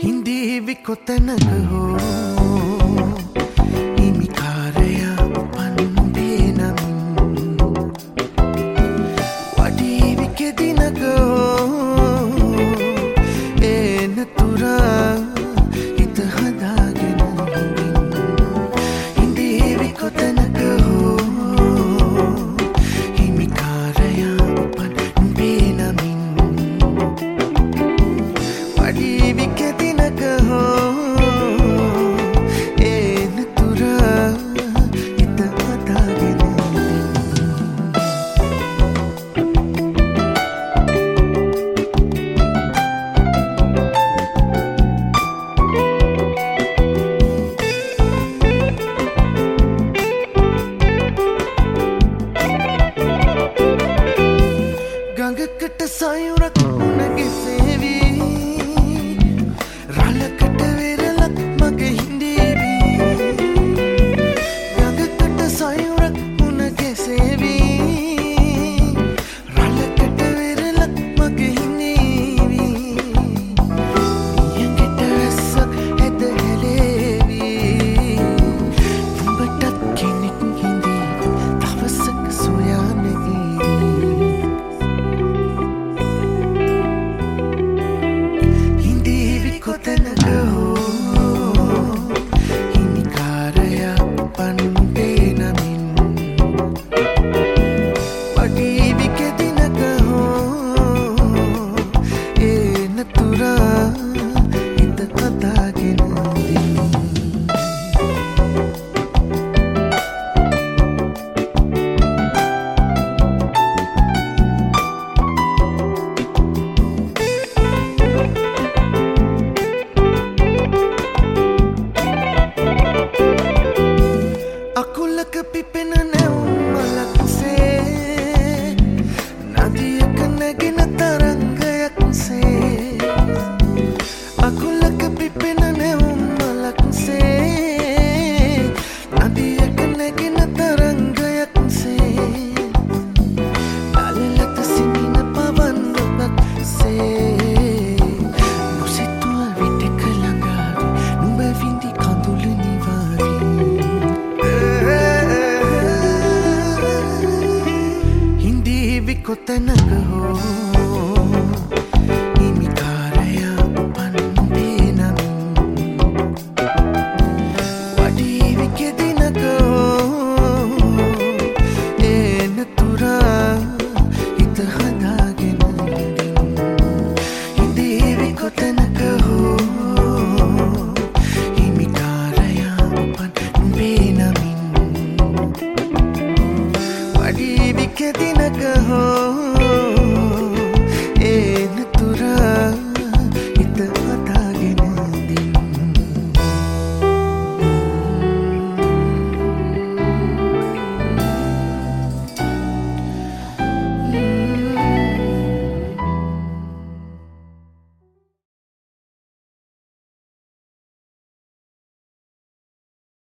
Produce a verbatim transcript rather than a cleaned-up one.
හිඳීවි කොතැනක හෝ හිමිකාරයා උපන් බේනමින් වඩීවි කෙදිනක හෝ එන තුරා හිත හදාගෙන හිඳීවි කොතැනක හෝ හිමිකාරයා උපන් බේනමින් වඩීවි කෙදිනක හෝ එන තුරා හිත හදාගෙන ගඟකට සයුරක් උණගේ සේවී රළකට වෙරළක් මගේ හිඳීවි ගඟකට සයුරක් උණගේ සේවී රළකට වෙරළක් මගේ හිඳීවි නියඟට වැස්සක් ඇද හැලේවි උඹටත් කෙනෙක් හිඳීවි දවසක සොයාන කොතැනක හෝ හිමිකාරයා උපන් බේනමින් වඩීවි කෙදිනක හෝ එන තුරා හිත හදාගෙන අකුලක පිපෙන නැවුම් මලක්සේ නදියක නැගෙන තරංගයක්සේ අකුලක පිපෙන නැවුම් මලක්සේ නදියක නැගෙන තරංගයක්සේ අලලක සිමින පවන්නක්සේ නොසිතුව විටක ළඟාවි නුඹ විඳි කඳුළු නිවාවි හිඳීවි කොතැනක හෝ හිමිකාරයා උපන් බේනමින් වඩීවි කෙදිනක හෝ එන තුරා හිත හදාගෙන හිඳීවි කොතැනක හෝ හිමිකාරයා උපන් බේනමින් වඩීවි කෙදිනක හෝ